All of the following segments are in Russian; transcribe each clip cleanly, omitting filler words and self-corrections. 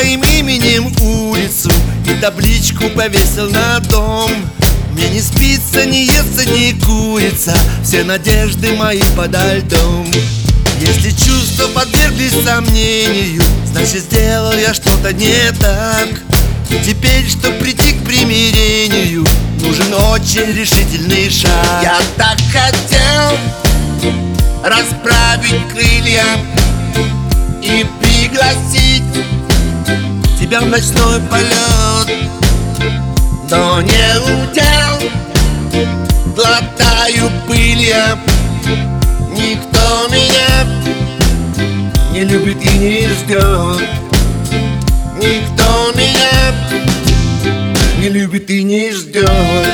твоим именем улицу и табличку повесил на дом. Мне не спится, не естся, не курица, все надежды мои подо льдом. Если чувства подверглись сомнению, значит сделал я что-то не так. И теперь, чтоб прийти к примирению, нужен очень решительный шаг. Я так хотел расправить крылья и пригласить тебя в ночной полет, но не удел, глотаю пыль я. Никто меня не любит и не ждет. Никто меня не любит и не ждет.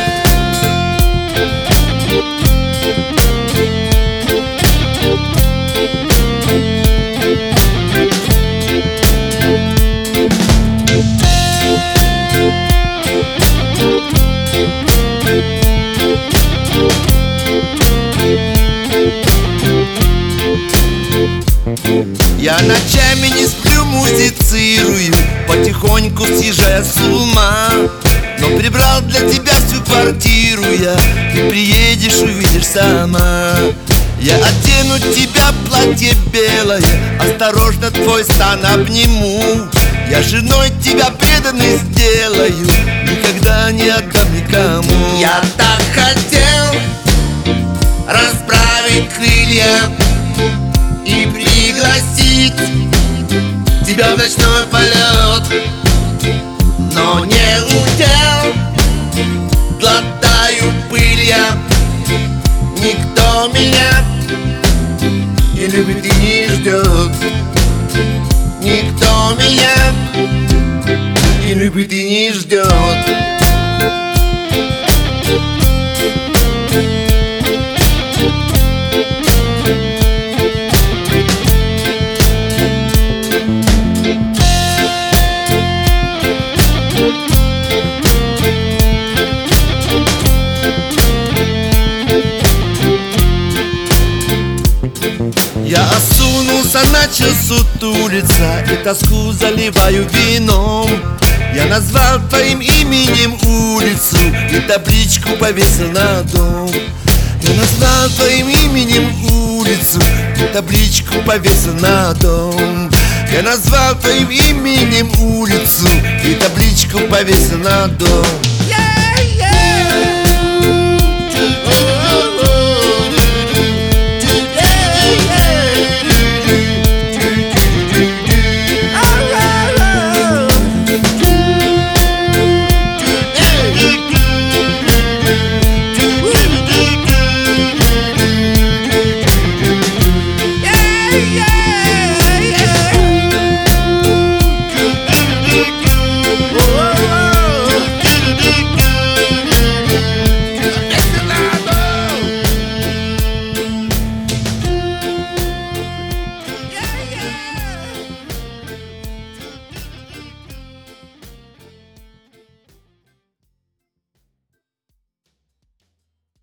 Я ночами не сплю, музицирую, потихоньку съезжая с ума. Но прибрал для тебя всю квартиру я, ты приедешь, увидишь сама. Я одену тебя в платье белое, осторожно твой стан обниму. Я женой тебя преданной сделаю, никогда не отдам никому. Я так хотел расправить крылья и пригласить тебя в ночной полет, но не удел, глотаю пыль я. Никто меня не любит и не ждет. Никто меня не любит и не ждет. Я осунулся, начал сутулиться и тоску заливаю вином. Я назвал твоим именем улицу и табличку повесил на дом. Я назвал твоим именем улицу и табличку повесил на дом. Я назвал твоим именем улицу и табличку повесил на дом.